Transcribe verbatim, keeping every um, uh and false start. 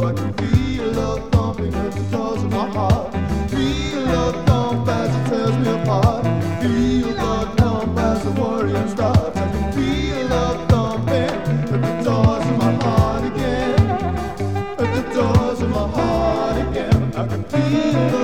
I can feel love thumping at the doors of my heart. Feel love thump as it tears me apart. Feel love thump as the worrying starts. I can feel love thumping at the doors of my heart again. At the doors of my heart again. I can feel